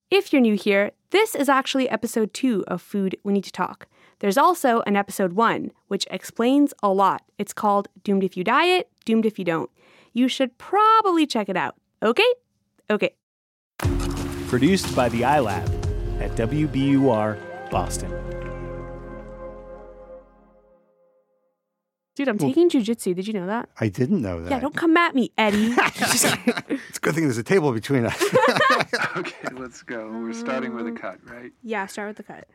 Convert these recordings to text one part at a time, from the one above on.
If you're new here, this is actually episode 2 of Food We Need to Talk. There's also an episode 1, which explains a lot. It's called Doomed If You Diet, Doomed If You Don't. You should probably check it out. Okay? Okay. Produced by the iLab at WBUR Boston. Dude, I'm taking jujitsu. Did you know that? I didn't know that. Yeah, don't come at me, Eddie. It's a good thing there's a table between us. Okay, let's go. We're starting with a cut, right? Yeah, start with the cut.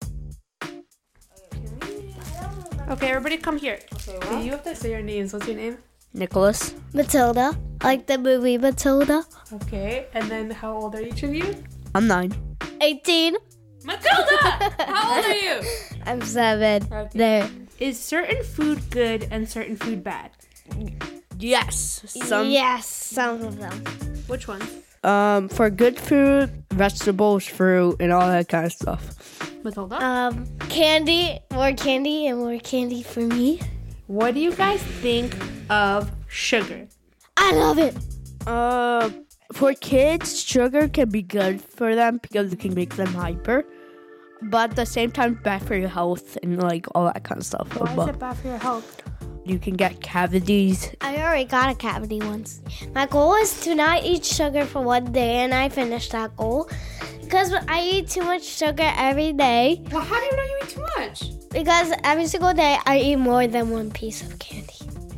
Okay, everybody come here. Okay, you have to say your names. What's your name? Nicholas. Matilda. Like the movie Matilda. Okay, and then how old are each of you? I'm 9. 18. Matilda! How old are you? I'm 7. Okay. There. Is certain food good and certain food bad? Yes. Yes, some of them. Which ones? For good food, vegetables, fruit, and all that kind of stuff. Matilda? Candy. More candy and more candy for me. What do you guys think of sugar? I love it. For kids, sugar can be good for them because it can make them hyper. But at the same time, bad for your health and like all that kind of stuff. Why is it bad for your health? You can get cavities. I already got a cavity once. My goal is to not eat sugar for one day, and I finished that goal. Because I eat too much sugar every day. Well, how do you know you eat too much? Because every single day, I eat more than one piece of candy.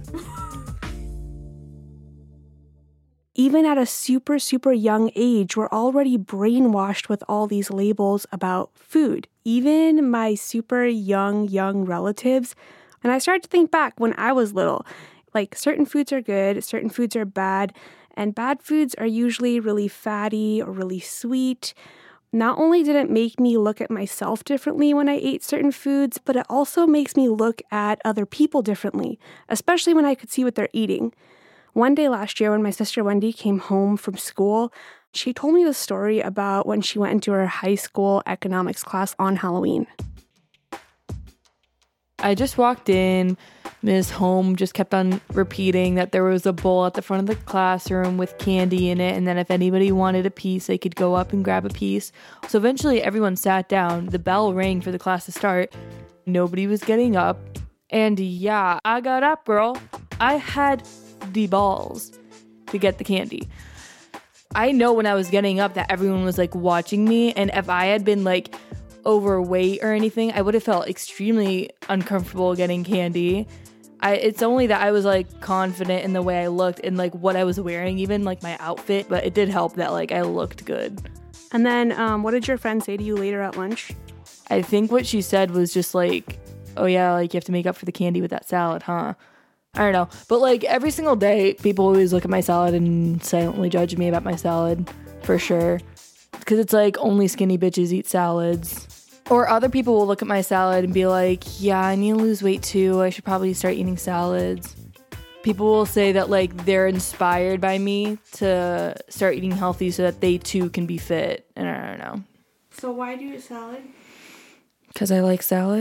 Even at a super, super young age, we're already brainwashed with all these labels about food. Even my super young relatives. And I started to think back when I was little, like certain foods are good, certain foods are bad, and bad foods are usually really fatty or really sweet. Not only did it make me look at myself differently when I ate certain foods, but it also makes me look at other people differently, especially when I could see what they're eating. One day last year when my sister Wendy came home from school, she told me the story about when she went into her high school economics class on Halloween. I just walked in. Ms. Holm just kept on repeating that there was a bowl at the front of the classroom with candy in it, and then if anybody wanted a piece, they could go up and grab a piece. So eventually everyone sat down. The bell rang for the class to start. Nobody was getting up. And yeah, I got up, girl. I had the balls to get the candy. I know when I was getting up that everyone was like watching me, and if I had been like overweight or anything, I would have felt extremely uncomfortable getting candy. It's only that I was like confident in the way I looked and like what I was wearing, even like my outfit, but it did help that like I looked good. And then what did your friend say to you later at lunch? I think what she said was just like, oh yeah, like you have to make up for the candy with that salad, huh? I don't know. But like every single day, people always look at my salad and silently judge me about my salad, for sure. Because it's like only skinny bitches eat salads. Or other people will look at my salad and be like, yeah, I need to lose weight too. I should probably start eating salads. People will say that like they're inspired by me to start eating healthy so that they too can be fit. And I don't know. So why do you eat salad? Because I like salad.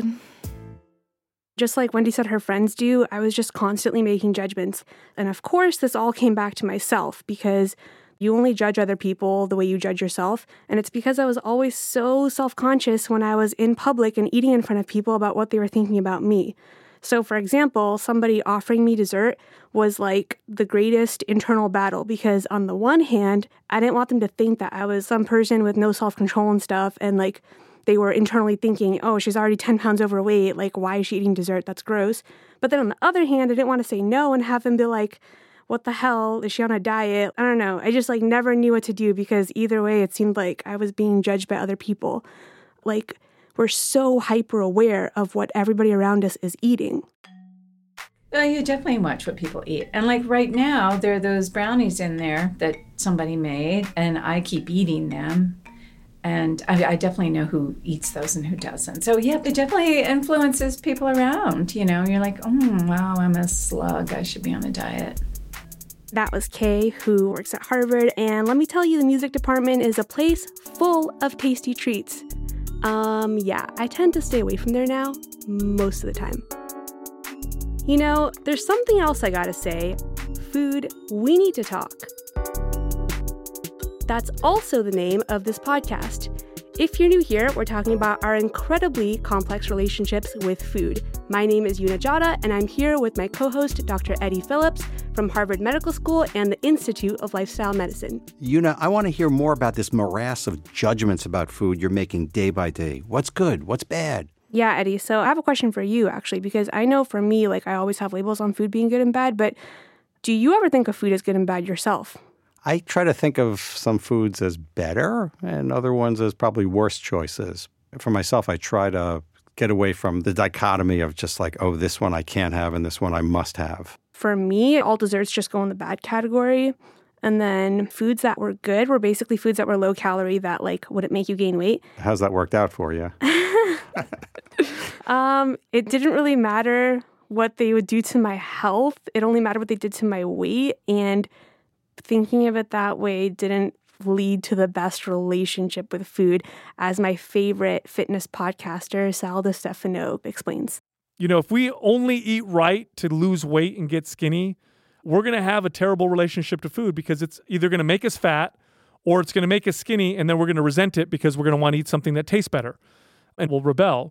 Just like Wendy said her friends do, I was just constantly making judgments. And of course, this all came back to myself because you only judge other people the way you judge yourself. And it's because I was always so self-conscious when I was in public and eating in front of people about what they were thinking about me. So for example, somebody offering me dessert was like the greatest internal battle because on the one hand, I didn't want them to think that I was some person with no self-control and stuff and like they were internally thinking, oh, she's already 10 pounds overweight. Like, why is she eating dessert? That's gross. But then on the other hand, I didn't want to say no and have them be like, what the hell? Is she on a diet? I don't know. I just like never knew what to do because either way, it seemed like I was being judged by other people. Like, we're so hyper aware of what everybody around us is eating. Well, you definitely watch what people eat. And like right now, there are those brownies in there that somebody made, and I keep eating them. And I definitely know who eats those and who doesn't. So, yeah, it definitely influences people around. You know, you're like, wow, I'm a slug. I should be on a diet. That was Kay, who works at Harvard. And let me tell you, the music department is a place full of tasty treats. Yeah, I tend to stay away from there now, most of the time. You know, there's something else I gotta say. Food, we need to talk. That's also the name of this podcast. If you're new here, we're talking about our incredibly complex relationships with food. My name is Yuna Jada, and I'm here with my co-host, Dr. Eddie Phillips from Harvard Medical School and the Institute of Lifestyle Medicine. Yuna, I want to hear more about this morass of judgments about food you're making day by day. What's good? What's bad? Yeah, Eddie. So I have a question for you, actually, because I know for me, I always have labels on food being good and bad, but do you ever think of food as good and bad yourself? I try to think of some foods as better and other ones as probably worse choices. For myself, I try to get away from the dichotomy of just this one I can't have and this one I must have. For me, all desserts just go in the bad category. And then foods that were good were basically foods that were low calorie that wouldn't make you gain weight. How's that worked out for you? It didn't really matter what they would do to my health. It only mattered what they did to my weight. And thinking of it that way didn't lead to the best relationship with food, as my favorite fitness podcaster, Sal DiStefano, explains. If we only eat right to lose weight and get skinny, we're going to have a terrible relationship to food because it's either going to make us fat or it's going to make us skinny, and then we're going to resent it because we're going to want to eat something that tastes better and we'll rebel.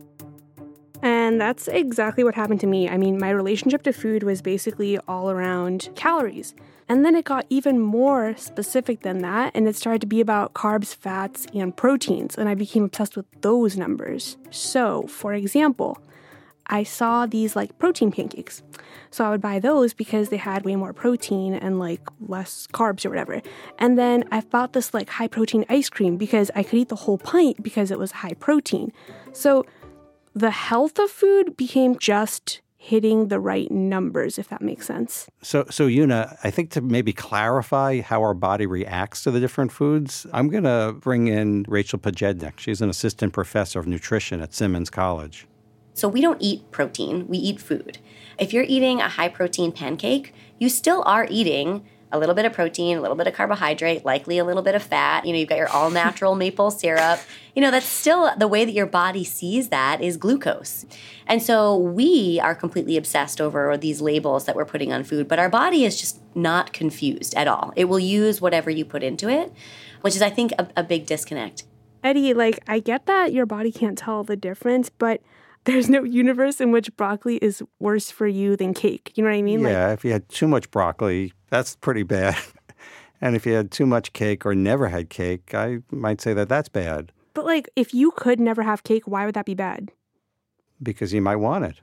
And that's exactly what happened to me. I mean, my relationship to food was basically all around calories. And then it got even more specific than that, and it started to be about carbs, fats, and proteins, and I became obsessed with those numbers. So, for example, I saw these protein pancakes. So I would buy those because they had way more protein and less carbs or whatever. And then I bought this high protein ice cream because I could eat the whole pint because it was high protein. So the health of food became just hitting the right numbers, if that makes sense. So Yuna, I think to maybe clarify how our body reacts to the different foods, I'm going to bring in Rachel Pojednik. She's an assistant professor of nutrition at Simmons College. So we don't eat protein, we eat food. If you're eating a high-protein pancake, you still are eating a little bit of protein, a little bit of carbohydrate, likely a little bit of fat. You've got your all-natural maple syrup. That's still the way that your body sees that is glucose. And so we are completely obsessed over these labels that we're putting on food, but our body is just not confused at all. It will use whatever you put into it, which is, I think, a big disconnect. Eddie, I get that your body can't tell the difference, but there's no universe in which broccoli is worse for you than cake. You know what I mean? Yeah, if you had too much broccoli, that's pretty bad. And if you had too much cake or never had cake, I might say that that's bad. But if you could never have cake, why would that be bad? Because you might want it.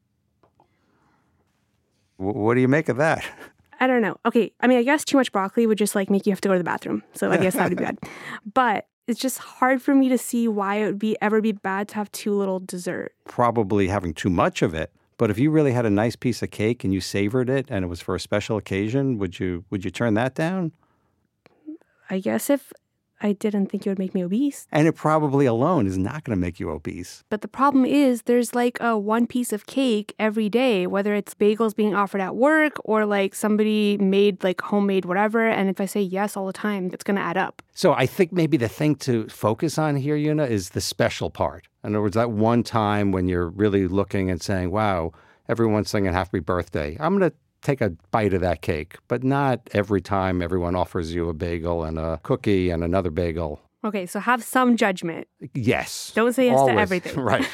What do you make of that? I don't know. Okay, I mean, I guess too much broccoli would just make you have to go to the bathroom. So I guess that would be bad. But it's just hard for me to see why it would ever be bad to have too little dessert. Probably having too much of it. But if you really had a nice piece of cake and you savored it and it was for a special occasion, would you turn that down? I guess if I didn't think it would make me obese. And it probably alone is not going to make you obese. But the problem is there's a one piece of cake every day, whether it's bagels being offered at work or somebody made homemade whatever. And if I say yes all the time, it's going to add up. So I think maybe the thing to focus on here, Yuna, is the special part. In other words, that one time when you're really looking and saying, wow, everyone's singing happy birthday. I'm going to take a bite of that cake, but not every time everyone offers you a bagel and a cookie and another bagel. Okay, so have some judgment. Yes. Don't say yes always. to everything. Right.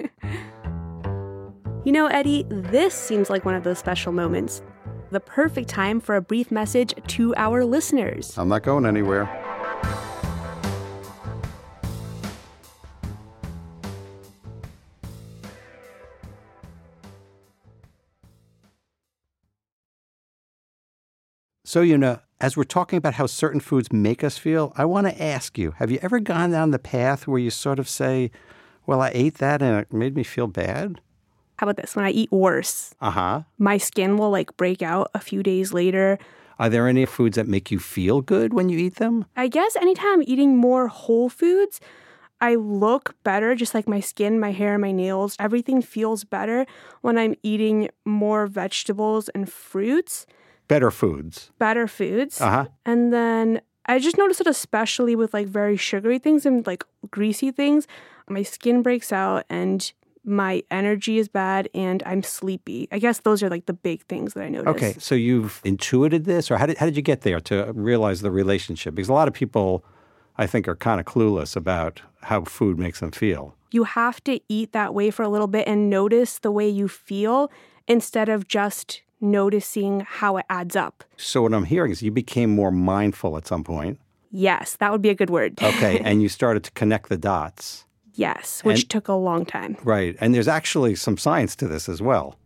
Eddie, this seems like one of those special moments. The perfect time for a brief message to our listeners. I'm not going anywhere. So, as we're talking about how certain foods make us feel, I want to ask you, have you ever gone down the path where you sort of say, well, I ate that and it made me feel bad? How about this? When I eat worse, my skin will break out a few days later. Are there any foods that make you feel good when you eat them? I guess anytime I'm eating more whole foods, I look better, just my skin, my hair, my nails. Everything feels better when I'm eating more vegetables and fruits. Better foods. Better foods. And then I just noticed it especially with very sugary things and greasy things. My skin breaks out and my energy is bad, and I'm sleepy. I guess those are like the big things that I noticed. Okay, so you've intuited this, or how did you get there to realize the relationship? Because a lot of people, I think, are kind of clueless about how food makes them feel. You have to eat that way for a little bit and notice the way you feel instead of just noticing how it adds up. So what I'm hearing is you became more mindful at some point. Yes, that would be a good word. Okay, and you started to connect the dots. Yes, which took a long time. Right, and there's actually some science to this as well.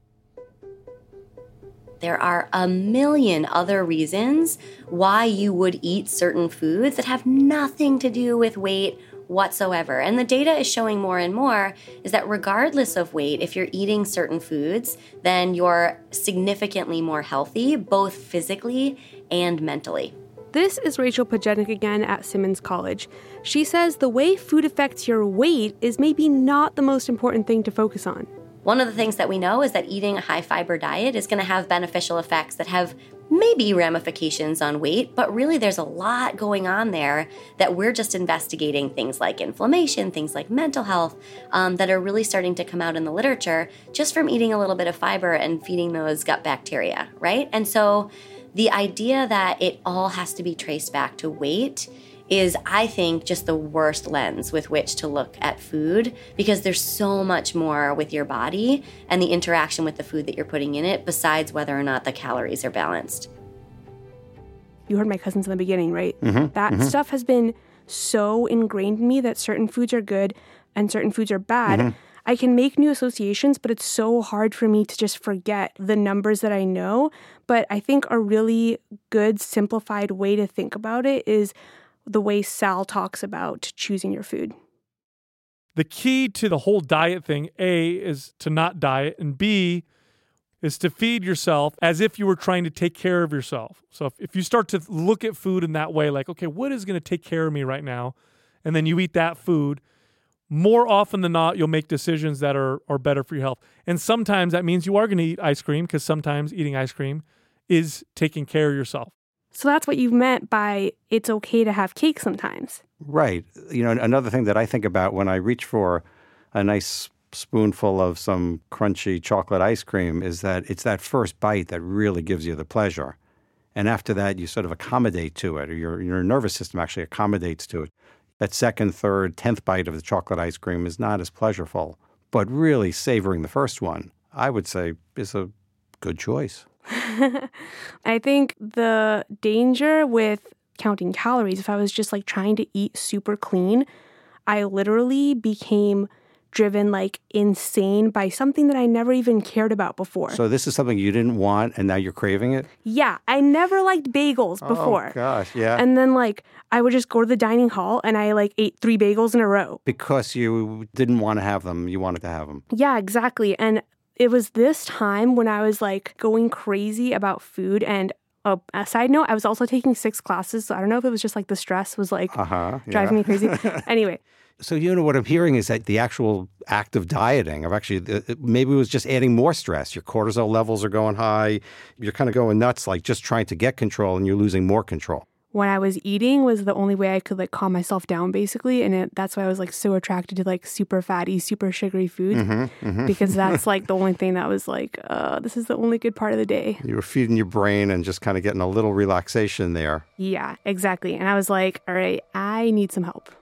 There are a million other reasons why you would eat certain foods that have nothing to do with weight whatsoever. And the data is showing more and more is that regardless of weight, if you're eating certain foods, then you're significantly more healthy, both physically and mentally. This is Rachel Pajenic again at Simmons College. She says the way food affects your weight is maybe not the most important thing to focus on. One of the things that we know is that eating a high-fiber diet is going to have beneficial effects that have maybe ramifications on weight, but really there's a lot going on there that we're just investigating, things like inflammation, things like mental health, that are really starting to come out in the literature just from eating a little bit of fiber and feeding those gut bacteria, right? And so the idea that it all has to be traced back to weight is, I think, just the worst lens with which to look at food, because there's so much more with your body and the interaction with the food that you're putting in it besides whether or not the calories are balanced. You heard my cousins in the beginning, right? That stuff has been so ingrained in me that certain foods are good and certain foods are bad. I can make new associations, but it's so hard for me to just forget the numbers that I know. But I think a really good, simplified way to think about it is the way Sal talks about choosing your food. The key to the whole diet thing, A, is to not diet, and B, is to feed yourself as if you were trying to take care of yourself. So if you start to look at food in that way, like, okay, what is going to take care of me right now? And then you eat that food, more often than not, you'll make decisions that are better for your health. And sometimes that means you are going to eat ice cream, because sometimes eating ice cream is taking care of yourself. So that's what you meant by it's okay to have cake sometimes. Right. You know, another thing that I think about when I reach for a nice spoonful of some crunchy chocolate ice cream is that it's that first bite that really gives you the pleasure. And after that, you sort of accommodate to it, or your nervous system actually accommodates to it. That second, third, 10th bite of the chocolate ice cream is not as pleasurable. But really savoring the first one, I would say, is a good choice. I think the danger with counting calories, if I was just like trying to eat super clean, I literally became driven like insane by something that I never even cared about before. So this is something you didn't want and now you're craving it? Yeah, I never liked bagels before. Oh gosh, yeah. And then like I would just go to the dining hall and I like ate 3 bagels in a row. Because you didn't want to have them, you wanted to have them. Yeah, exactly. And it was this time when I was like going crazy about food. And a side note, I was also taking 6 classes. So I don't know if it was just like the stress was like driving me crazy. Anyway. So, you know, what I'm hearing is that the actual act of dieting, of actually, maybe it was just adding more stress. Your cortisol levels are going high. You're kind of going nuts, like just trying to get control, and you're losing more control. When I was eating was the only way I could like calm myself down, basically. And that's why I was like so attracted to like super fatty, super sugary foods, because that's like the only thing that was like, this is the only good part of the day. You were feeding your brain and just kind of getting a little relaxation there. Yeah, exactly. And I was like, all right, I need some help.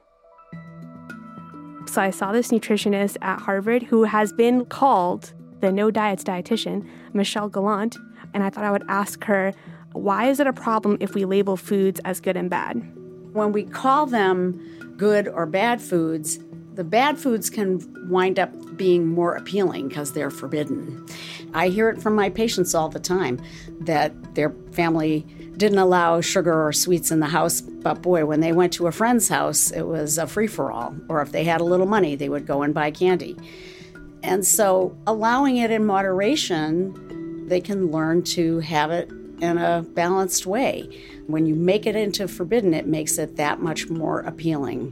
So I saw this nutritionist at Harvard who has been called the no diets dietitian, Michelle Gallant, and I thought I would ask her, why is it a problem if we label foods as good and bad? When we call them good or bad foods, the bad foods can wind up being more appealing because they're forbidden. I hear it from my patients all the time that their family didn't allow sugar or sweets in the house, but boy, when they went to a friend's house, it was a free-for-all. Or if they had a little money, they would go and buy candy. And so allowing it in moderation, they can learn to have it in a balanced way. When you make it into forbidden, it makes it that much more appealing.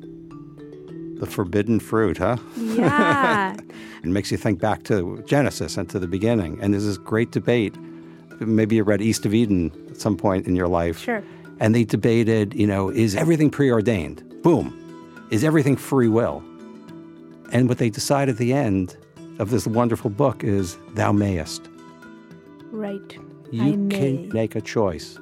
The forbidden fruit, huh? Yeah. It makes you think back to Genesis and to the beginning. And there's this great debate. Maybe you read East of Eden at some point in your life. Sure. And they debated, you know, is everything preordained? Boom. Is everything free will? And what they decide at the end of this wonderful book is, thou mayest. Right. You can make a choice.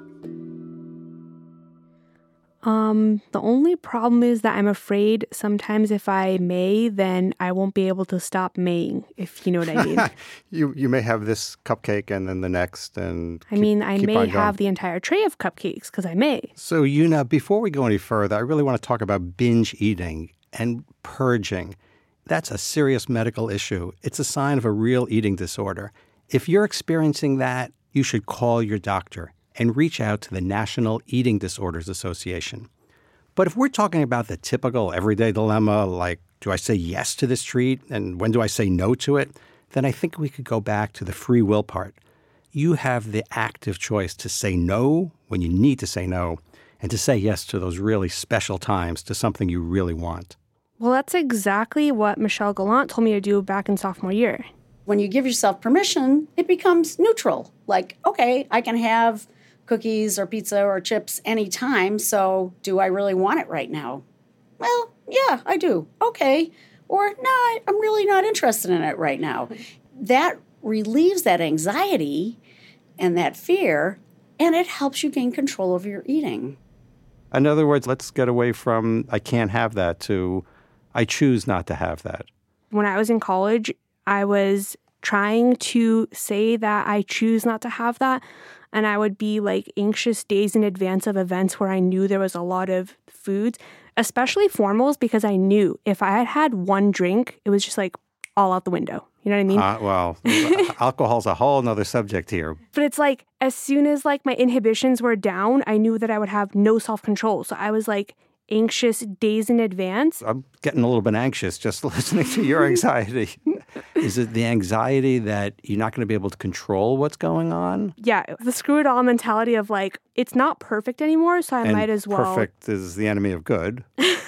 The only problem is that I'm afraid sometimes if I may, then I won't be able to stop maying, if you know what I mean. You may have this cupcake and then the next, and I may have the entire tray of cupcakes because I may. So, Una, before we go any further, I really want to talk about binge eating and purging. That's a serious medical issue. It's a sign of a real eating disorder. If you're experiencing that, you should call your doctor and reach out to the National Eating Disorders Association. But if we're talking about the typical everyday dilemma, like, do I say yes to this treat and when do I say no to it, then I think we could go back to the free will part. You have the active choice to say no when you need to say no and to say yes to those really special times to something you really want. Well, that's exactly what Michelle Gallant told me to do back in sophomore year. When you give yourself permission, it becomes neutral. Like, okay, I can have cookies or pizza or chips anytime, so do I really want it right now? Well, yeah, I do. Okay. Or, no, I'm really not interested in it right now. That relieves that anxiety and that fear, and it helps you gain control over your eating. In other words, let's get away from I can't have that to I choose not to have that. When I was in college, I was trying to say that I choose not to have that. And I would be like anxious days in advance of events where I knew there was a lot of foods, especially formals, because I knew if I had had one drink, it was just like all out the window. You know what I mean? Well, alcohol's a whole nother subject here. But it's like as soon as like my inhibitions were down, I knew that I would have no self-control. So I was like anxious days in advance. I'm getting a little bit anxious just listening to your anxiety. Is it the anxiety that you're not going to be able to control what's going on? Yeah, the screw it all mentality of like, it's not perfect anymore, so I might as well. Perfect is the enemy of good.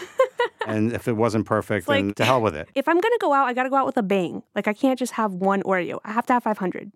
And if it wasn't perfect, then to hell with it. If I'm going to go out, I got to go out with a bang. Like, I can't just have one Oreo. I have to have 500.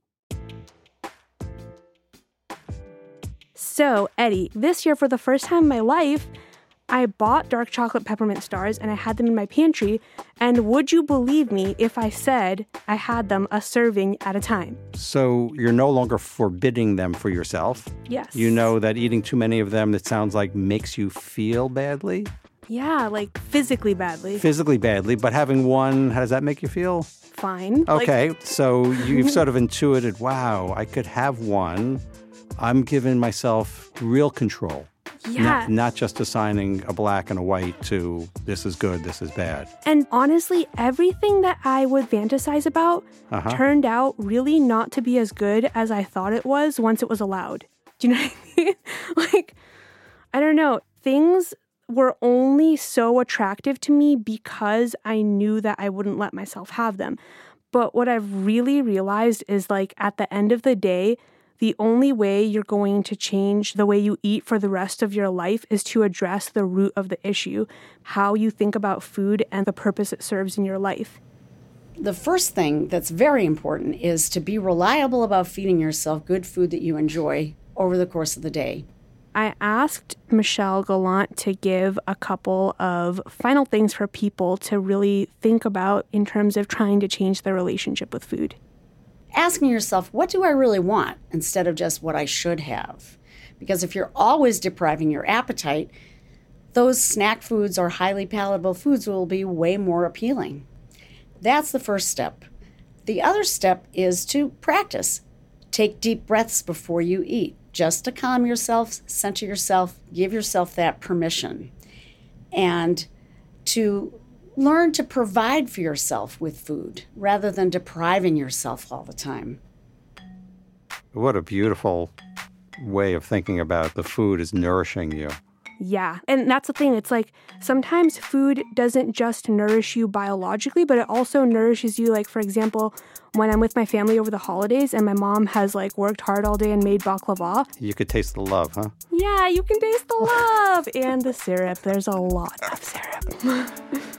So, Eddie, this year, for the first time in my life, I bought dark chocolate peppermint stars and I had them in my pantry. And would you believe me if I said I had them a serving at a time? So you're no longer forbidding them for yourself. Yes. You know that eating too many of them, it sounds like, makes you feel badly. Yeah, like physically badly. Physically badly, but having one, how does that make you feel? Fine. Okay, so you've sort of intuited, wow, I could have one. I'm giving myself real control. Yeah. Not just assigning a black and a white to this is good, this is bad. And honestly, everything that I would fantasize about turned out really not to be as good as I thought it was once it was allowed. Do you know what I mean? Like, I don't know. Things were only so attractive to me because I knew that I wouldn't let myself have them. But what I've really realized is like at the end of the day, the only way you're going to change the way you eat for the rest of your life is to address the root of the issue, how you think about food and the purpose it serves in your life. The first thing that's very important is to be reliable about feeding yourself good food that you enjoy over the course of the day. I asked Michelle Gallant to give a couple of final things for people to really think about in terms of trying to change their relationship with food. Asking yourself, what do I really want, instead of just what I should have? Because if you're always depriving your appetite, those snack foods or highly palatable foods will be way more appealing. That's the first step. The other step is to practice. Take deep breaths before you eat, just to calm yourself, center yourself, give yourself that permission. And to learn to provide for yourself with food rather than depriving yourself all the time. What a beautiful way of thinking about the food is nourishing you. Yeah. And that's the thing. It's like sometimes food doesn't just nourish you biologically, but it also nourishes you. Like, for example, when I'm with my family over the holidays and my mom has like worked hard all day and made baklava. You could taste the love, huh? Yeah, you can taste the love and the syrup. There's a lot of syrup.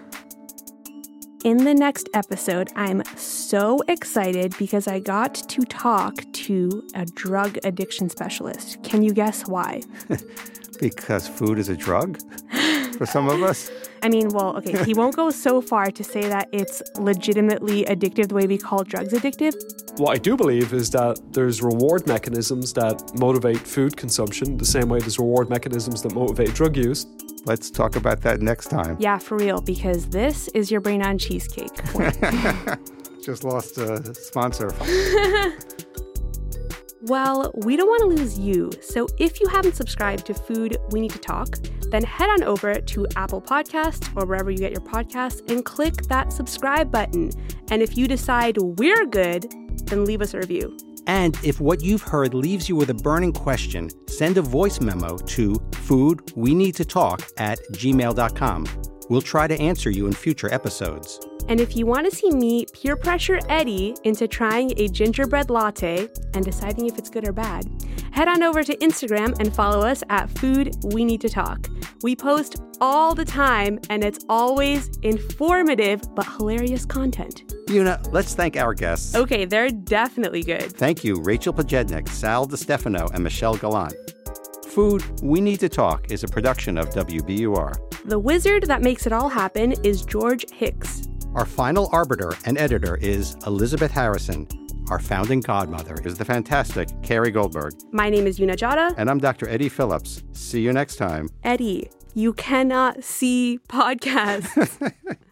In the next episode, I'm so excited because I got to talk to a drug addiction specialist. Can you guess why? Because food is a drug? for some of us. I mean, well, okay, he won't go so far to say that it's legitimately addictive the way we call drugs addictive. What I do believe is that there's reward mechanisms that motivate food consumption the same way there's reward mechanisms that motivate drug use. Let's talk about that next time. Yeah, for real, because this is your brain on cheesecake. Just lost a sponsor. Well, we don't want to lose you, so if you haven't subscribed to Food We Need to Talk, then head on over to Apple Podcasts or wherever you get your podcasts and click that subscribe button. And if you decide we're good, then leave us a review. And if what you've heard leaves you with a burning question, send a voice memo to foodwenedtotalk@gmail.com. We'll try to answer you in future episodes. And if you want to see me peer pressure Eddie into trying a gingerbread latte and deciding if it's good or bad, head on over to Instagram and follow us at Food We Need to Talk. We post all the time, and it's always informative but hilarious content. Una, let's thank our guests. Okay, they're definitely good. Thank you, Rachel Pojednik, Sal DiStefano, and Michelle Gallant. Food We Need to Talk is a production of WBUR. The wizard that makes it all happen is George Hicks. Our final arbiter and editor is Elizabeth Harrison. Our founding godmother is the fantastic Carrie Goldberg. My name is Una Jada. And I'm Dr. Eddie Phillips. See you next time. Eddie, you cannot see podcasts.